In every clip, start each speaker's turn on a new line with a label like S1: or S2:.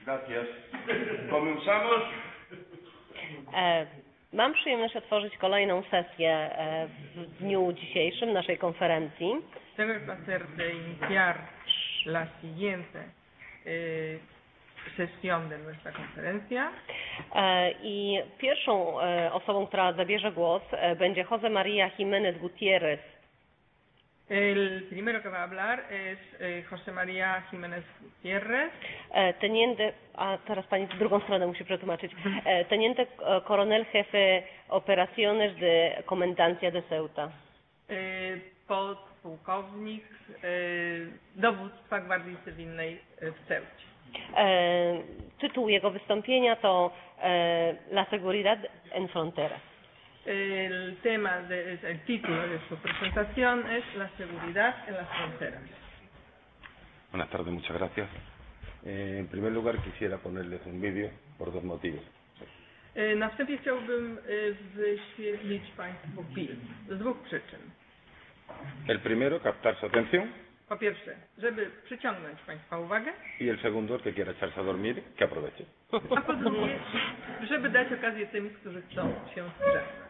S1: Gracias. Comenzamos.
S2: Mam przyjemność otworzyć kolejną sesję w dniu dzisiejszym naszej konferencji.
S3: Tengo el placer de iniciar la siguiente sesión de nuestra conferencia.
S2: I pierwszą osobą, która zabierze głos, będzie José María Jiménez Gutiérrez.
S3: El primero que va a hablar es José María Jiménez Gutiérrez.
S2: Teniente, a teraz pani w drugą stronę musi przetłumaczyć. Teniente Coronel Jefe Operaciones de Comandancia de Ceuta.
S3: Podpułkownik dowództwa Gwardii Cywilnej w Ceucie.
S2: Tytuł jego wystąpienia to La Seguridad en Fronteras.
S3: El título de su presentación es La seguridad en las fronteras.
S1: Buenas tardes, muchas gracias. En primer lugar quisiera ponerles un vídeo por dos motivos.
S3: Na wstępie chciałbym wyświetlić Państwu film z dwóch przyczyn.
S1: El primero, captar su atención.
S3: Po pierwsze, żeby przyciągnąć Państwa uwagę.
S1: Y el segundo, el que quiera echarse a dormir, que aproveche.
S3: A po drugie, żeby dać okazję tym, którzy chcą się zdrzemnąć.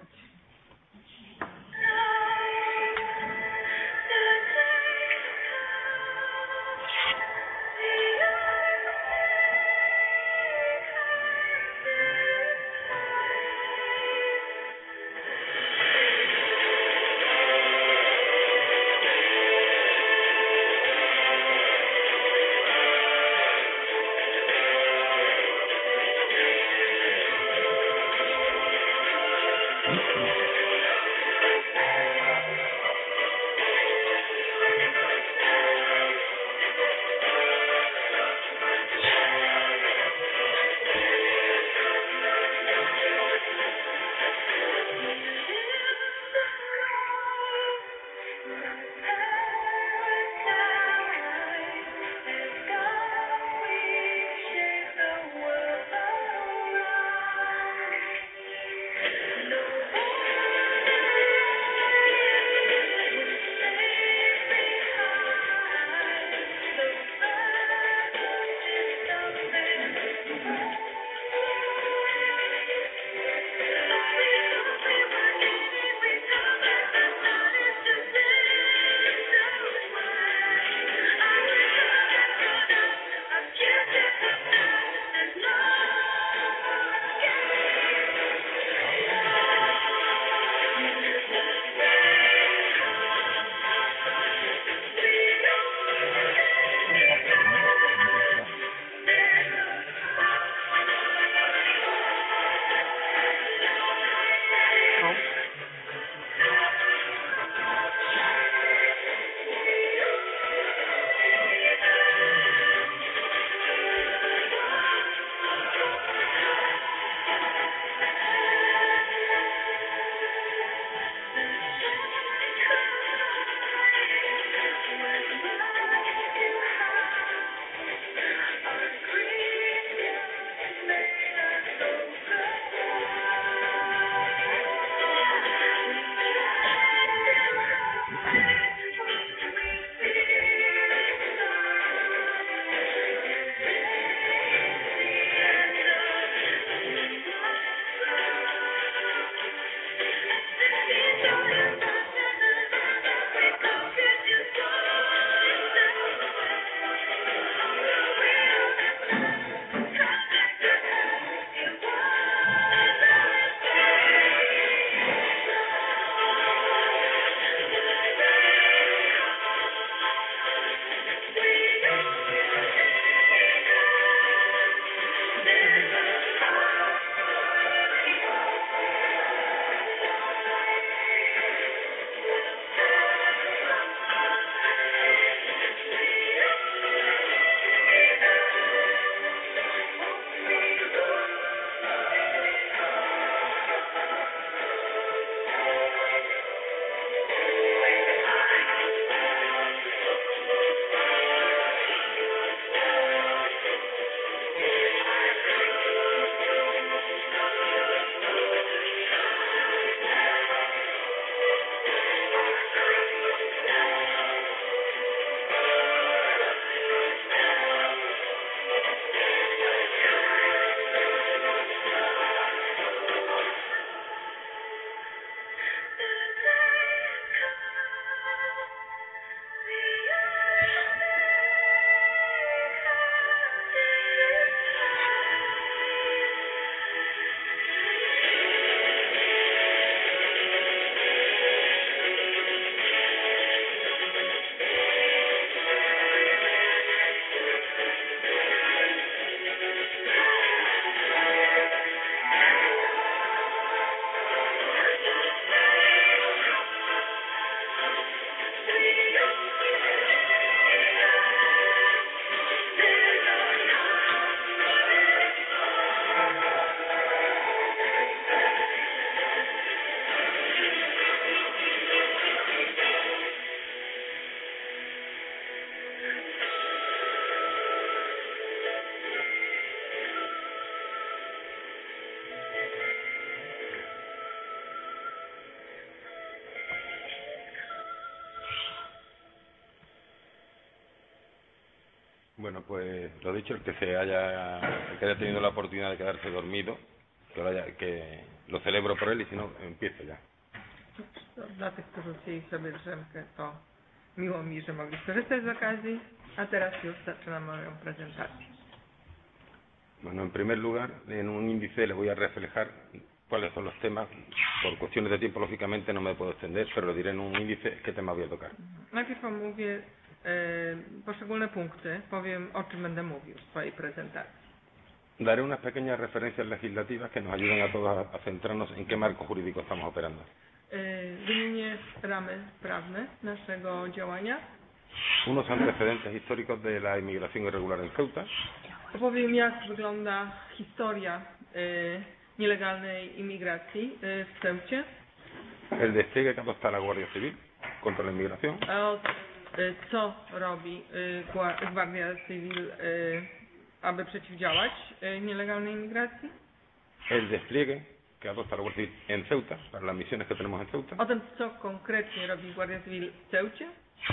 S1: Bueno, pues lo dicho, el que haya tenido la oportunidad de quedarse dormido, que lo celebro por él y si no, empiezo ya.
S3: Dla tych, którzy chcieli sobie drzemkę, to miło mi, że mogli skorzystać z okazji, a teraz już zaczynam moją prezentację.
S1: Bueno, en primer lugar, en un índice le voy a reflejar cuáles son los temas. Por cuestiones de tiempo, lógicamente, no me puedo extender, pero lo diré en un índice qué tema voy a tocar.
S3: Najpierw omówię poszczególne punkty, powiem o czym będę mówił w swojej prezentacji.
S1: Daré unas pequeñas referencias legislativas que nos ayuden a todos a centrarnos en qué marco jurídico estamos operando.
S3: Wymienię ramy prawne naszego działania.
S1: Unos antecedentes históricos de la inmigración irregular en Ceuta.
S3: Opowiem, jak wygląda historia nielegalnej imigracji w Ceucie.
S1: El despliegue que adopta la Guardia Civil contra la inmigración.
S3: Co robi Guardia Civil, aby przeciwdziałać nielegalnej imigracji.
S1: El despliegue que adopta la Guardia Civil en Ceuta, para las misiones que tenemos en Ceuta.
S3: O tym, co konkretnie robi Guardia Civil w Ceucie.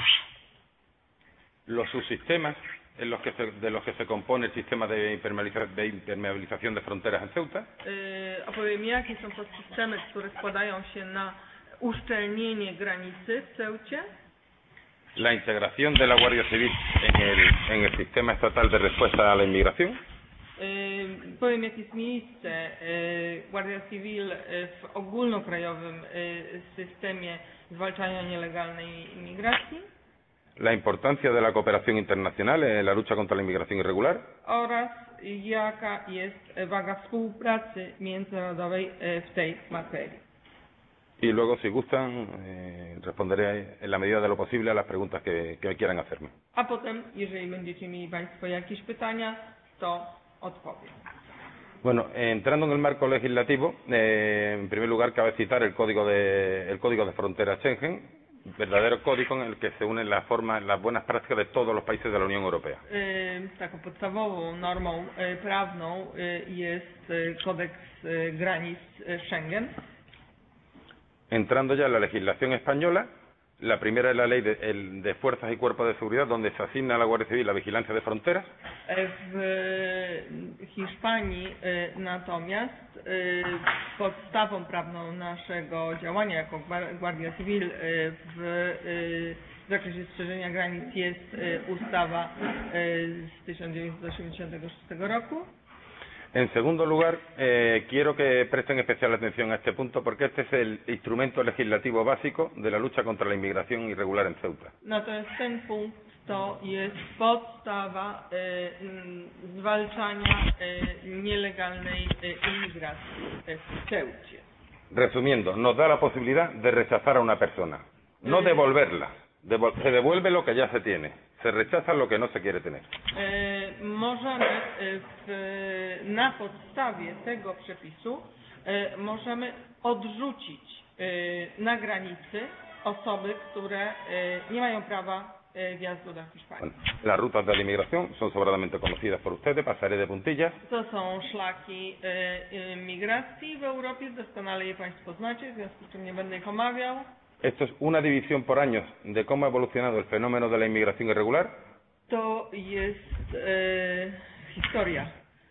S1: Los subsistemas de los que se compone el sistema de impermeabilización de fronteras en Ceuta.
S3: Opowiem, jakie są to systemy, które składają się na uszczelnienie granicy w Ceucie.
S1: La integración de la Guardia Civil en el sistema estatal de respuesta a la inmigración.
S3: Powiem, jakie jest miejsce Guardia Civil w ogólnokrajowym systemie zwalczania nielegalnej imigracji.
S1: La importancia de la cooperación internacional en la lucha contra la inmigración irregular.
S3: Oraz jaka jest waga współpracy międzynarodowej w tej materii.
S1: Y luego, si gustan, responderé en la medida de lo posible a las preguntas que quieran hacerme.
S3: A potem, jeżeli będziecie mieli Państwo jakieś pytania, to odpowiem.
S1: Bueno, entrando en el marco legislativo, en primer lugar cabe citar el código de fronteras Schengen, verdadero código en el que se unen las buenas prácticas de todos los países de la Unión Europea.
S3: Taką podstawową normą prawną jest kodeks granic Schengen.
S1: Entrando ya en la legislación española, la primera es la ley de fuerzas y cuerpos de seguridad, donde se asigna a la Guardia Civil la vigilancia de fronteras.
S3: W Hiszpanii natomiast podstawą prawną naszego działania jako Guardia Civil w zakresie strzeżenia granic jest ustawa z 1986 roku.
S1: En segundo lugar, quiero que presten especial atención a este punto porque este es el instrumento legislativo básico de la lucha contra la inmigración irregular en Ceuta.
S3: Natomiast ten punkt to jest podstawa zwalczania nielegalnej imigracji w Ceucie.
S1: Resumiendo, nos da la posibilidad de rechazar a una persona, no devolverla. Se devuelve lo que ya se tiene, se rechaza lo que no se quiere tener.
S3: Możemy na podstawie tego przepisu możemy odrzucić na granicy osoby, które nie mają prawa wjazdu do Hiszpanii.
S1: Bueno, las rutas de la inmigración son sobradamente conocidas por ustedes, pasaré de puntillas.
S3: To są szlaki migracji w Europie, doskonale je Państwo znacie, w związku z czym nie będę ich omawiał.
S1: Esto es una división por años de cómo ha evolucionado el fenómeno de la inmigración irregular.
S3: To jest historia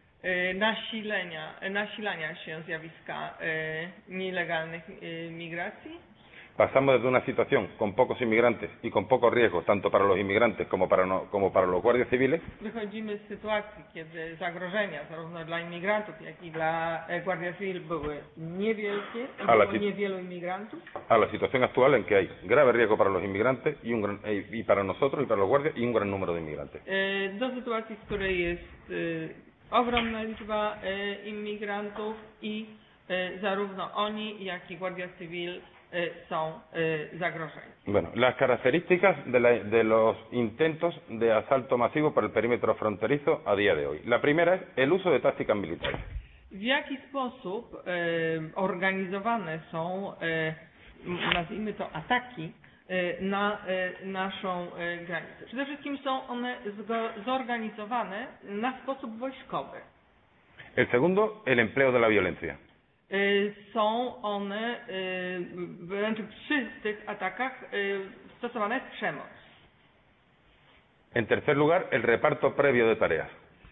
S3: nasilania się zjawiska nielegalnych migracji.
S1: Pasamos desde una situación con pocos inmigrantes y con pocos riesgos, tanto para los inmigrantes como para los guardias civiles.
S3: Wychodzimy z sytuacji, kiedy zagrożenia zarówno dla imigrantów, jak i dla Guardia Civil były niewielkie, było niewielu imigrantów.
S1: A la situación actual en que hay grave riesgo para los inmigrantes y para nosotros y para los guardias y un gran número de inmigrantes.
S3: Do sytuacji, w której jest ogromna liczba imigrantów i zarówno oni, jak i Guardia Civil są zagrożeni.
S1: Bueno, las características de los intentos de asalto masivo por el perímetro fronterizo a día de hoy. La primera es el uso de tácticas militares.
S3: W jaki sposób organizowane są, nazwijmy to, ataki na naszą granicę? Przede wszystkim są one zorganizowane na sposób wojskowy.
S1: El segundo, el empleo de la violencia.
S3: Są one, wręcz przy tych atakach stosowana jest przemoc.
S1: En tercer lugar, el reparto previo de tareas.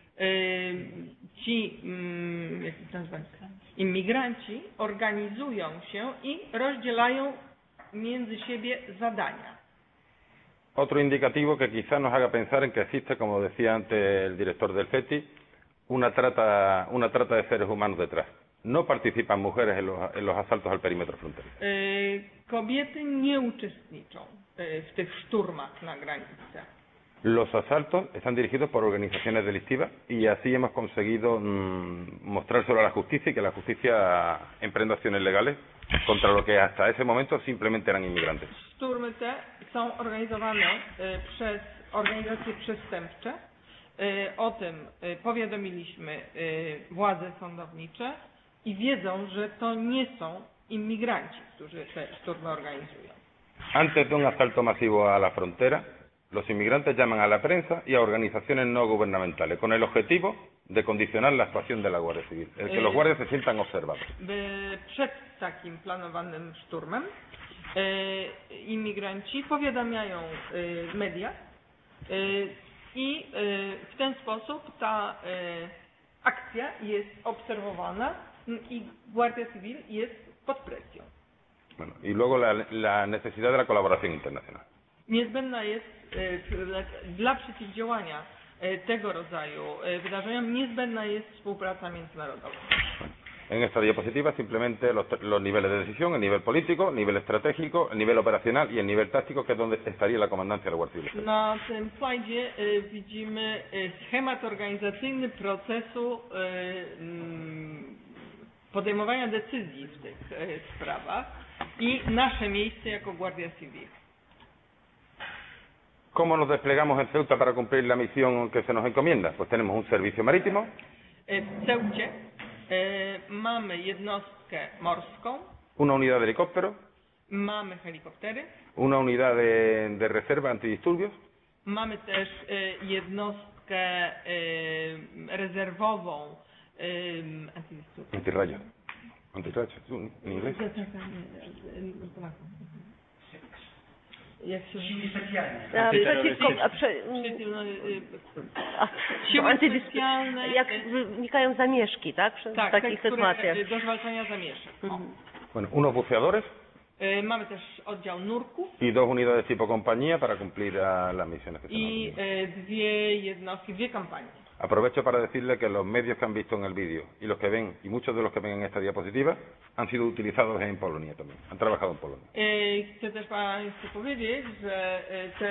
S3: Jak to nazwać, imigranci organizują się i rozdzielają między siebie zadania.
S1: Otro indicativo que quizá nos haga pensar en que existe, como decía antes el director del CETI, una trata de seres humanos detrás. No participan mujeres en los asaltos al perímetro fronterizo.
S3: Kobiety nie uczestniczą w tych szturmach na granicach.
S1: Los asaltos están dirigidos por organizaciones delictivas y así hemos conseguido mostrárselo a la justicia y que la justicia emprenda acciones legales contra lo que hasta ese momento simplemente eran inmigrantes.
S3: Szturmy te są organizowane przez organizacje przestępcze. O tym powiadomiliśmy władze sądownicze i wiedzą, że to nie są inmigranci, którzy te szturmy organizują.
S1: Antes de un asalto masivo a la frontera, los inmigrantes llaman a la prensa y a organizaciones no gubernamentales con el objetivo de condicionar la actuación de la Guardia Civil, el que los guardias se sientan observados.
S3: Przed takim planowanym szturmem imigranci powiadamiają media i w ten sposób ta akcja jest obserwowana i Guardia Civil jest pod presją.
S1: Bueno, y luego la necesidad de la colaboración internacional.
S3: Niezbędna jest dla przeciwdziałania tego rodzaju wydarzeniom niezbędna jest współpraca międzynarodowa.
S1: En esta diapositiva simplemente los niveles de decisión, el nivel político, el nivel estratégico, el nivel operacional y el nivel táctico, que es donde estaría la comandancia de la Guardia Civil.
S3: Na tym slajdzie widzimy schemat organizacyjny procesu podejmowania decyzji w tych sprawach i nasze miejsce jako Guardia Civil.
S1: ¿Cómo nos desplegamos en Ceuta para cumplir la misión que se nos encomienda? Pues tenemos un servicio marítimo.
S3: W Ceucie mamy jednostkę morską.
S1: Una unidad de helicópteros.
S3: Mamy helikoptery.
S1: Una unidad de reserva antidisturbios.
S3: Mamy też jednostkę rezerwową
S1: antirrayos. Antirrayos, en inglés.
S3: Jak się
S4: Siły specjalne.
S3: Siły
S2: specjalne, jak wnikają zamieszki, tak? W takich sytuacjach.
S3: Do zwalczania zamieszek.
S1: Bueno, unos buceadores.
S3: Mamy też oddział nurków.
S1: Y dos unidades tipo compañía para cumplir las misiones que se nos
S3: I dwie jednostki, dwie kompanie.
S1: Aprovecho para decirle que los medios que han visto en el vídeo y los que ven, y muchos de los que ven en esta diapositiva, han sido utilizados en Polonia también, han trabajado en Polonia.
S3: Chcę też Państwu powiedzieć, że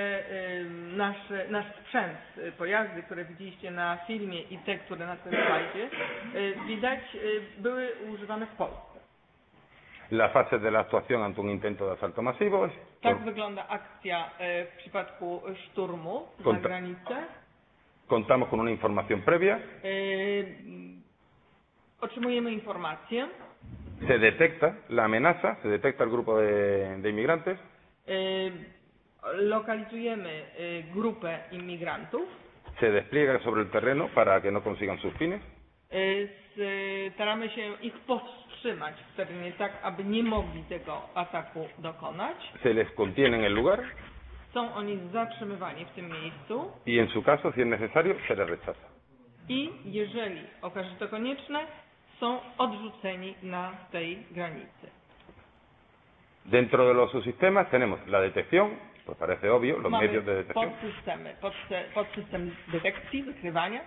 S3: nasz sprzęt, pojazdy, które widzieliście na filmie i te, które na tym slajdzie, widać, były używane w Polsce.
S1: La fase de la actuación ante un intento de asalto masivo es...
S3: Tak wygląda akcja w przypadku szturmu na granicę.
S1: Contamos con una información previa.
S3: Otrzymujemy informację.
S1: Se detecta la amenaza, se detecta el grupo de inmigrantes.
S3: Lokalizujemy grupę imigrantów.
S1: Se despliega sobre el terreno para que no consigan sus fines.
S3: Staramy się ich powstrzymać w terenie tak, aby nie mogli tego ataku dokonać.
S1: Se les contiene en el lugar.
S3: Są oni zatrzymywani w tym miejscu.
S1: Y en su caso, si es necesario, se les rechaza.
S3: I jeżeli okaże się to konieczne, są odrzuceni na tej granicy.
S1: Dentro de los subsistemas tenemos la detección, pues parece obvio, los
S3: Mamy
S1: medios de detección.
S3: Podsystem detekcji, wykrywania.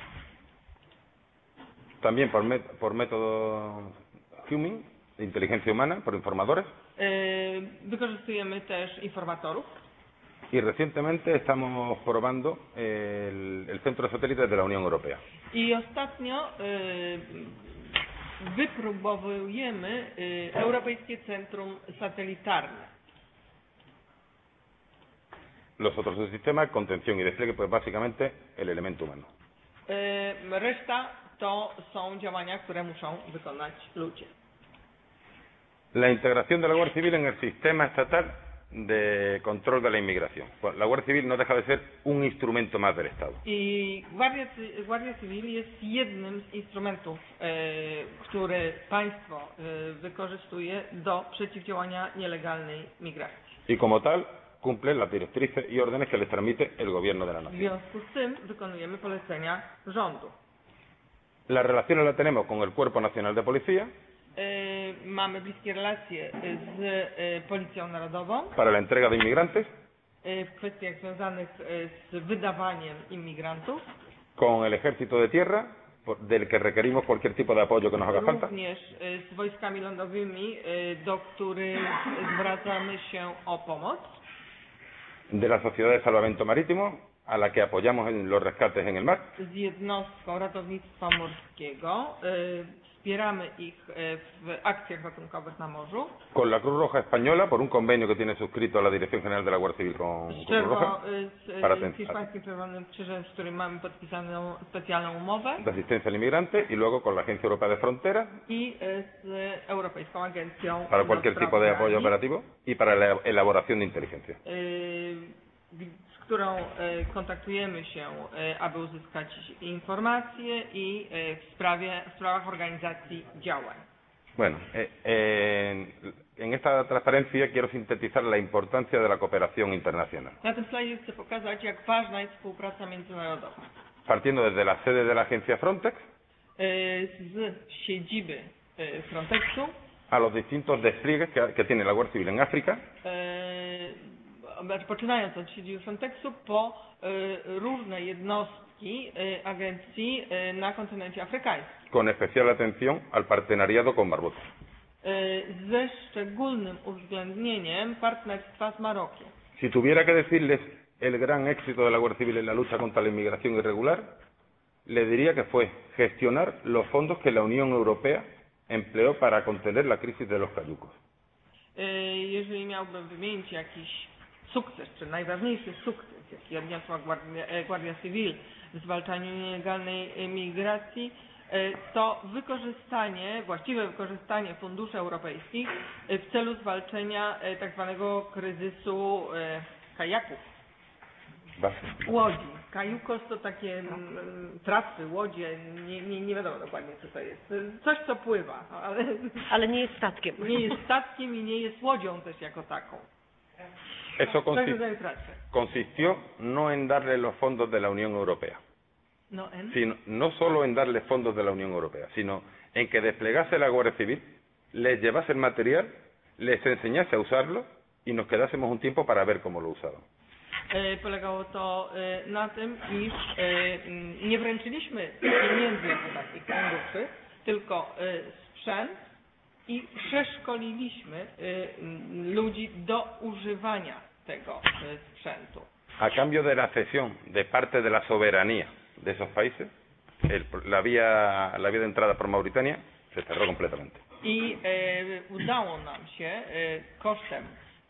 S1: También por método human, de inteligencia humana, por informadores.
S3: Wykorzystujemy też informatorów.
S1: Y recientemente estamos probando el centro de satélites de la Unión Europea.
S3: I ostatnio wypróbowujemy Europejskie Centrum Satelitarne.
S1: Los otros subsistemas, contención y despliegue, pues básicamente el elemento humano.
S3: Reszta to są działania, które muszą wykonać ludzie.
S1: La integración de la Guardia Civil en el sistema estatal de control de la inmigración. Pues la Guardia Civil no deja de ser un instrumento más del Estado.
S3: I Guardia Civil jest jednym z instrumentów, które państwo wykorzystuje do przeciwdziałania nielegalnej migracji.
S1: Y como tal, cumple las directrices y órdenes que les transmite el gobierno de la
S3: W
S1: nación.
S3: związku z tym wykonujemy polecenia rządu.
S1: Las relaciones las tenemos con el Cuerpo Nacional de Policía
S3: Mamy bliskie relacje z Policją Narodową
S1: para la entrega de inmigrantes,
S3: w kwestiach związanych z wydawaniem imigrantów,
S1: con el Ejército de Tierra, del que requerimos cualquier tipo de apoyo que nos haga falta,
S3: również z wojskami lądowymi, do których zwracamy się o pomoc,
S1: de la Sociedad de Salvamento Marítimo, a la que apoyamos en los rescates en el mar,
S3: z jednostką ratownictwa morskiego, wspieramy ich w akcjach ratunkowych na morzu,
S1: con la Cruz Roja Española por un convenio que tiene suscrito la Dirección General de la Guardia Civil con Cruz Roja para
S3: z Hiszpańskim Czerwonym Krzyżem, z którym mamy podpisaną specjalną umowę,
S1: de asistencia al inmigrante, y luego con la Agencia Europea de Fronteras
S3: i z Europejską Agencją
S1: para
S3: do
S1: cualquier
S3: Spraw
S1: tipo de apoyo
S3: Granic,
S1: operativo y para la elaboración de inteligencia.
S3: z którą kontaktujemy się, aby uzyskać informacje i w sprawach organizacji działań.
S1: Bueno, en esta transparencia quiero sintetizar la importancia de la cooperación internacional.
S3: Na tym slajdzie chcę pokazać, jak ważna jest współpraca międzynarodowa.
S1: Partiendo desde la sede de la agencia Frontex
S3: Z siedziby Frontexu,
S1: a los distintos despliegues que tiene la Guardia Civil en África,
S3: poczynając od siedziby Frontexu po różne jednostki agencji na kontynencie afrykańskim.
S1: con especial atención al partenariado con Marruecos.
S3: Ze szczególnym uwzględnieniem partnerstwa z Marokiem.
S1: Si tuviera que decirles el gran éxito de la Guardia Civil en la lucha contra la inmigración irregular, le diría que fue gestionar los fondos que la Unión Europea empleó para contener la crisis de los cayucos.
S3: Jeżeli miałbym wymienić jakiś sukces, czy najważniejszy sukces, jaki odniosła Guardia Civil w zwalczaniu nielegalnej migracji, to właściwe wykorzystanie funduszy europejskich w celu zwalczenia tak zwanego kryzysu kajaków. Łodzi. Kajukos to takie trasy, łodzie, nie wiadomo dokładnie co to jest. Coś co pływa,
S2: Ale nie jest statkiem.
S3: Nie jest statkiem i nie jest łodzią też jako taką.
S1: Eso consistió no en darle los fondos de la Unión Europea, no solo en darles fondos de la Unión Europea, sino en que desplegase la Guardia Civil, les llevase el material, les enseñase a usarlo y nos quedásemos un tiempo para ver cómo lo usaban.
S3: Polegało to na tym, iż nie wręczyliśmy pieniędzy jako takich funduszy, tylko sprzęt i przeszkoliliśmy ludzi do używania tego sprzętu.
S1: A cambio de la cesión de parte de la soberanía de esos países, la vía de entrada por Mauritania se cerró completamente.
S3: I udało nam się kosztem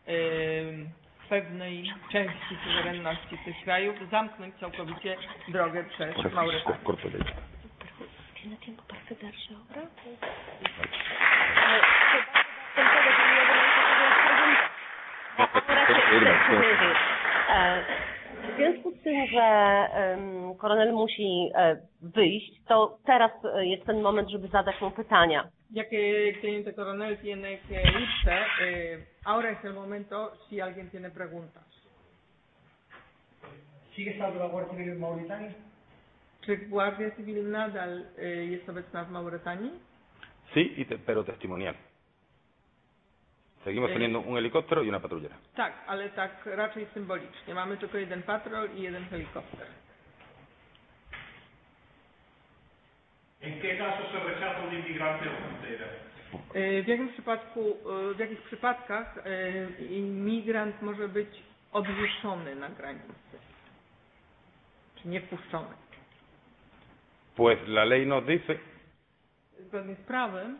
S3: pewnej części suwerenności tych krajów zamknąć całkowicie drogę przez Mauretanię.
S2: ¿Tiene tiempo para quedarse ahora? W związku z tym, że koronel musi wyjść, to teraz jest ten moment, żeby zadać mu pytania.
S3: Ya que el teniente coronel tiene que irse, ahora es el momento si alguien tiene preguntas.
S4: ¿Sigue estando la Guardia Civil en Mauritania?
S3: Czy Guardia Civil nadal jest obecna w Mauretanii?
S1: Sí, pero testimonial. Seguimos teniendo un helicóptero y una patrullera.
S3: Tak, ale tak raczej symbolicznie. Mamy tylko jeden patrol i jeden helikopter.
S4: ¿En qué caso se rechaza un inmigrante en frontera?
S3: W jakich przypadkach imigrant może być odwieszony na granicy? Czy nie wpuszczony?
S1: Pues la ley nos dice
S3: Zgodnie z prawem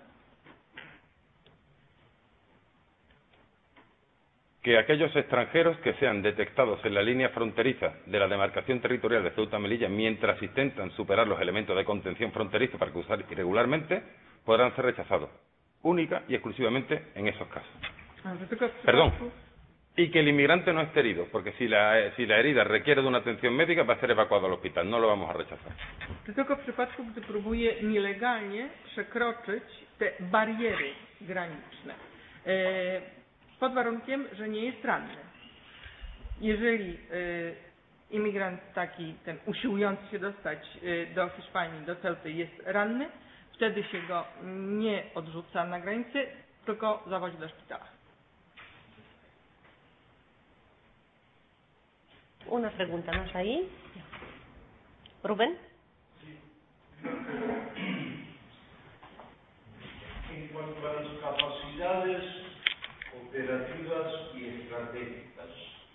S1: que aquellos extranjeros que sean detectados en la línea fronteriza de la demarcación territorial de Ceuta y Melilla mientras intentan superar los elementos de contención fronterizo para cruzar irregularmente podrán ser rechazados, única y exclusivamente en esos casos. Perdón, y que el inmigrante no esté herido, porque si la herida requiere de una atención médica va a ser evacuado al hospital, no lo vamos a rechazar.
S3: Tylko w przypadku, gdy próbuje nielegalnie przekroczyć te bariery graniczne. Pod warunkiem, że nie jest ranny. Jeżeli imigrant taki, ten usiłujący się dostać do Hiszpanii, do Ceuty jest ranny, wtedy się go nie odrzuca na granicy, tylko zawozi do szpitala.
S2: Una pregunta más ahí. Rubén.
S5: En cuanto a las capacidades operativas y estratégicas,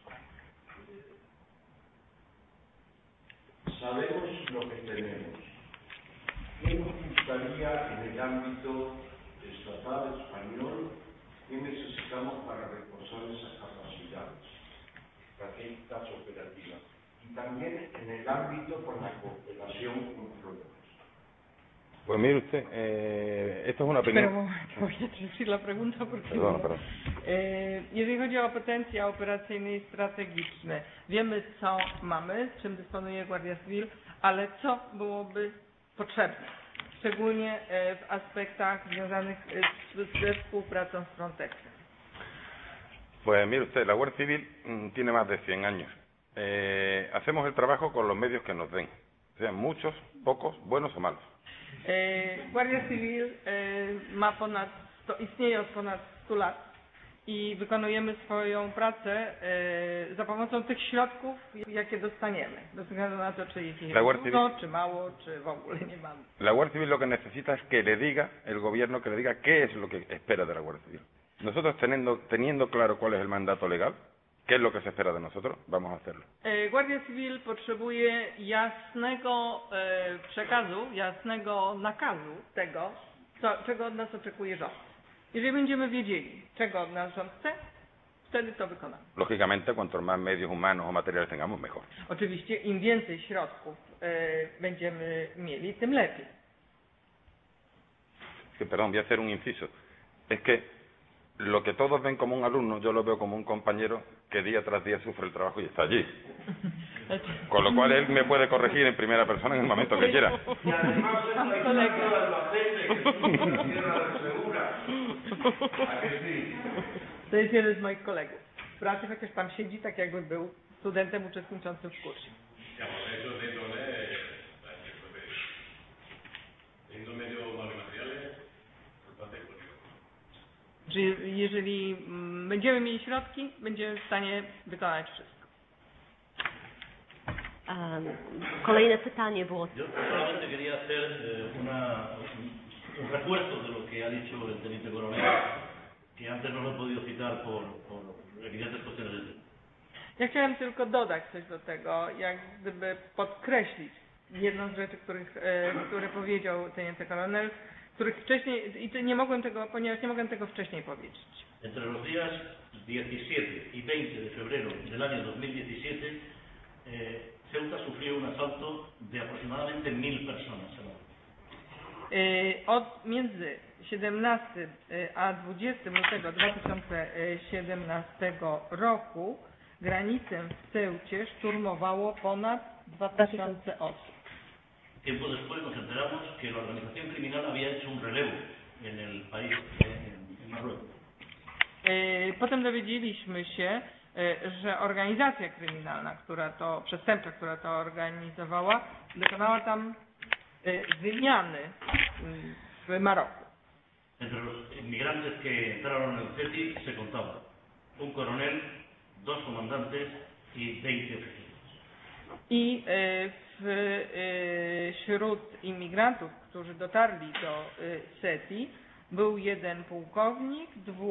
S5: sabemos lo que tenemos. ¿Qué nos gustaría en el ámbito estatal español? ¿Qué necesitamos para reforzar esas capacidades estratégicas operativas? Y también en el ámbito con la cooperación con Frontex.
S1: Pues mire usted, esto es una opinión.
S3: Pero voy a traducir la pregunta porque...
S1: Perdón.
S3: Jeżeli chodzi o potencjał operacyjny i strategiczny, wiemy co mamy, czym dysponuje Guardia Civil, ale co byłoby potrzebne, szczególnie w aspektach związanych ze współpracą z Frontexem.
S1: Pues mire usted, la Guardia Civil tiene más de 100 años. Hacemos el trabajo con los medios que nos den, sean muchos, pocos, buenos o malos.
S3: Guardia Civil istnieje od ponad 100 lat i wykonujemy swoją pracę za pomocą tych środków, jakie dostaniemy, bez względu na to, czy ich jest dużo, czy mało, czy w ogóle nie mamy.
S1: La Guardia Civil lo que necesita es que le diga el gobierno, que le diga qué es lo que espera de la Guardia Civil. Nosotros teniendo claro cuál es el mandato legal, qué es lo que se espera de nosotros, vamos a hacerlo.
S3: Guardia Civil potrzebuje jasnego przekazu, jasnego nakazu tego, czego od nas oczekuje rząd. Jeżeli będziemy wiedzieli, czego od nas rząd chce, wtedy to wykonamy.
S1: Lógicamente, cuantos más medios humanos o materiales tengamos, mejor.
S3: Oczywiście im więcej środków będziemy mieli, tym lepiej.
S1: Perdón, voy a hacer un inciso. Es que lo que todos ven como un alumno, yo lo veo como un compañero que día tras día sufre el trabajo y está allí. Con lo cual él me puede corregir en primera persona en el momento que quiera.
S5: Y además es la historia de Albacete, que es una tierra segura. ¿A que sí?
S3: To jest jeden z moich kolegów w pracy, chociaż tam siedzi tak jakby był studentem uczestniczącym w kursie. Że jeżeli będziemy mieli środki, będziemy w stanie wykonać wszystko.
S2: Kolejne pytanie było.
S6: Yo solamente quería hacer un refuerzo de lo que ha dicho el teniente coronel, que antes no lo he podido citar por evidentes cuestiones de tiempo.
S3: Ja chciałem tylko dodać coś do tego, jak gdyby podkreślić jedną z rzeczy, które powiedział teniente coronel, których wcześniej, i nie mogłem tego, ponieważ nie mogłem tego wcześniej powiedzieć.
S6: Entre los días 17 y 20 de febrero del año 2017, Ceuta sufrió un asalto de aproximadamente 1000 personas.
S3: Między 17 a 20 lutego 2017 roku granicę w Ceucie szturmowało ponad 2000 osób.
S6: Tiempo después nos enteramos que la organización criminal había hecho un relevo en el país, en Marruecos.
S3: Potem dowiedzieliśmy się, że organizacja kryminalna, przestępcza, która to organizowała, dokonała tam wymiany w Maroku.
S6: Entre los inmigrantes que entraron en Ceuta se contaba un coronel, 2 comandantes y 20 oficiales.
S3: I wśród imigrantów, którzy dotarli do Seti, był 1 pułkownik, 2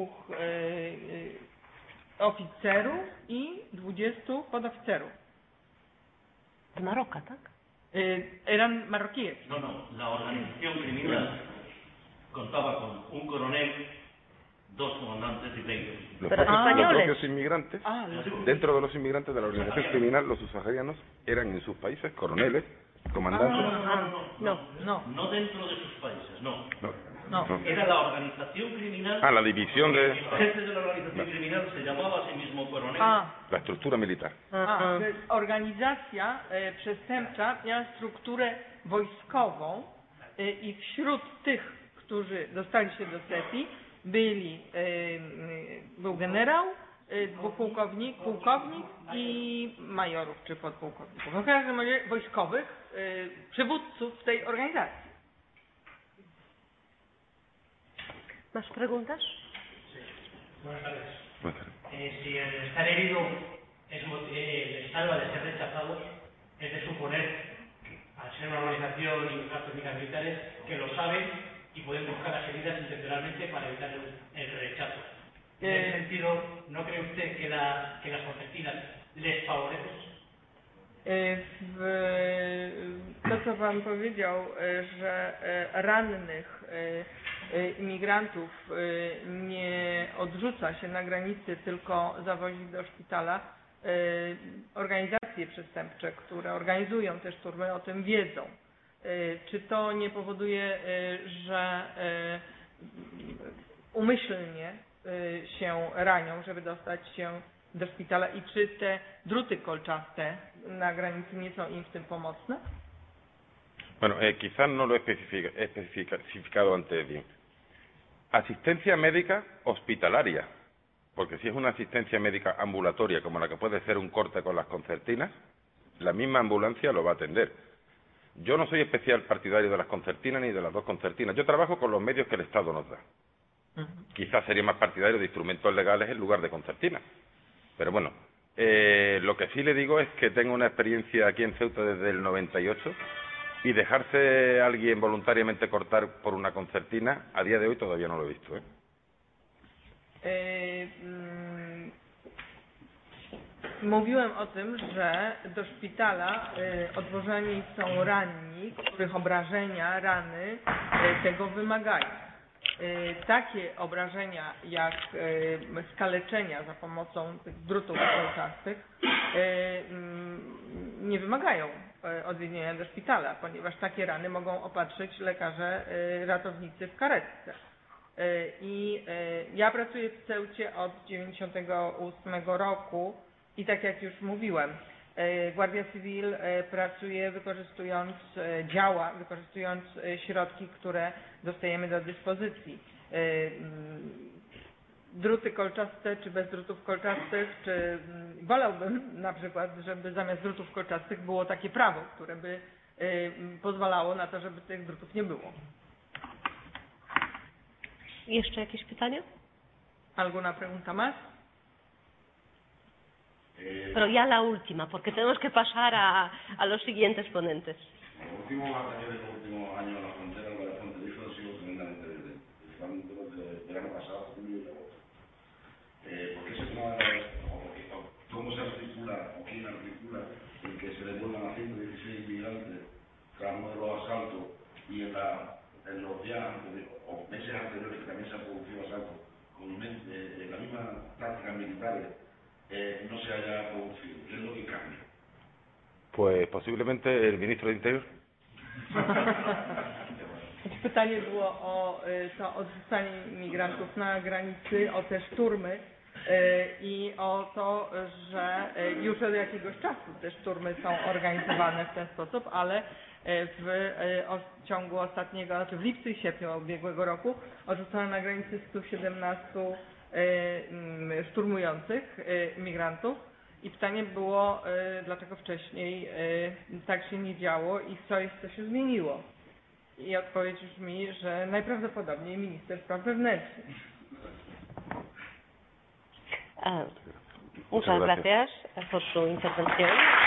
S3: oficerów i 20 podoficerów.
S2: Z Maroka, tak?
S3: Eran marroquíes.
S6: No, la organización criminal contaba con un coronel, 2 comandantes y 20 oficiales.
S2: Pero españoles.
S1: Los propios inmigrantes, dentro de los inmigrantes de la organización criminal, los subsaharianos eran en sus países coroneles, comandantes.
S6: No dentro de sus países, no.
S3: No.
S6: Era la organización criminal.
S1: La división de...
S6: El jefe de la organización criminal se llamaba a sí mismo coronel.
S1: La estructura militar.
S3: Organizacja przestępcza miała strukturę wojskową i wśród tych, którzy dostali się do Seti, był generał, pułkownik i majorów czy podpułkowników. W każdym razie wojskowych przywódców tej organizacji.
S2: ¿Más preguntas?
S7: Buenas tardes. Si el estar herido les salva de ser rechazados, es de suponer, al ser una organización y unas técnicas militares, que lo saben y pueden buscar las heridas intencionalmente para evitar el rechazo. En ese sentido, ¿no cree usted que las concertinas les favorecen?
S3: To, co Pan powiedział, że rannych imigrantów nie odrzuca się na granicy, tylko zawozi do szpitala. Organizacje przestępcze, które organizują te szturmy, o tym wiedzą. Czy to nie powoduje, że umyślnie się ranią, żeby dostać się do szpitala i czy te druty kolczaste na granicy nie są im w tym pomocne?
S1: Bueno, quizás no lo he especificado antes bien. Asistencia médica hospitalaria, porque si es una asistencia médica ambulatoria, como la que puede ser un corte con las concertinas, la misma ambulancia lo va a atender. Yo no soy especial partidario de las concertinas ni de las dos concertinas. Yo trabajo con los medios que el Estado nos da. Quizás sería más partidario de instrumentos legales en lugar de concertinas. Pero bueno, lo que sí le digo es que tengo una experiencia aquí en Ceuta desde el 98 y dejarse a alguien voluntariamente cortar por una concertina, a día de hoy todavía no lo he visto.
S3: Mówiłem o tym, że do szpitala odwożeni są ranni, których obrażenia, rany tego wymagają. Takie obrażenia jak skaleczenia za pomocą tych drutów kolczastych nie wymagają odwiedzenia do szpitala, ponieważ takie rany mogą opatrzyć lekarze ratownicy w karetce. I ja pracuję w Ceucie od 1998 roku i tak jak już mówiłem, Guardia Civil pracuje działa wykorzystując środki, które dostajemy do dyspozycji. Druty kolczaste czy bez drutów kolczastych, czy wolałbym na przykład, żeby zamiast drutów kolczastych było takie prawo, które by pozwalało na to, żeby tych drutów nie było.
S2: ¿Jeszcze jakieś pytania?
S3: ¿Alguna pregunta más?
S2: Pero ya la última, porque tenemos que pasar a los siguientes ponentes.
S8: Los últimos ataques de los últimos años a la frontera fronterizo han sido tremendamente desde el verano pasado, julio y agosto. ¿Por qué se toma, cómo se articula o quién articula el que se devuelvan a 116 inmigrantes cada uno de los asaltos y en los días o meses anteriores que también se han producido asaltos con la misma tácticas militares? No se haya producido. ¿Qué es lo que cambia?
S1: Pues posiblemente el ministro de Interior.
S3: Pytanie było o to odrzucanie imigrantów na granicy, o te szturmy i o to, że już od jakiegoś czasu te szturmy są organizowane w ten sposób, ale w ciągu ostatniego, znaczy w lipcu i sierpniu ubiegłego roku odrzucono na granicy 117 szturmujących imigrantów i pytanie było, dlaczego wcześniej tak się nie działo i co się zmieniło. I odpowiedź brzmi, że najprawdopodobniej minister spraw wewnętrznych.
S2: Muchas gracias por su intervención.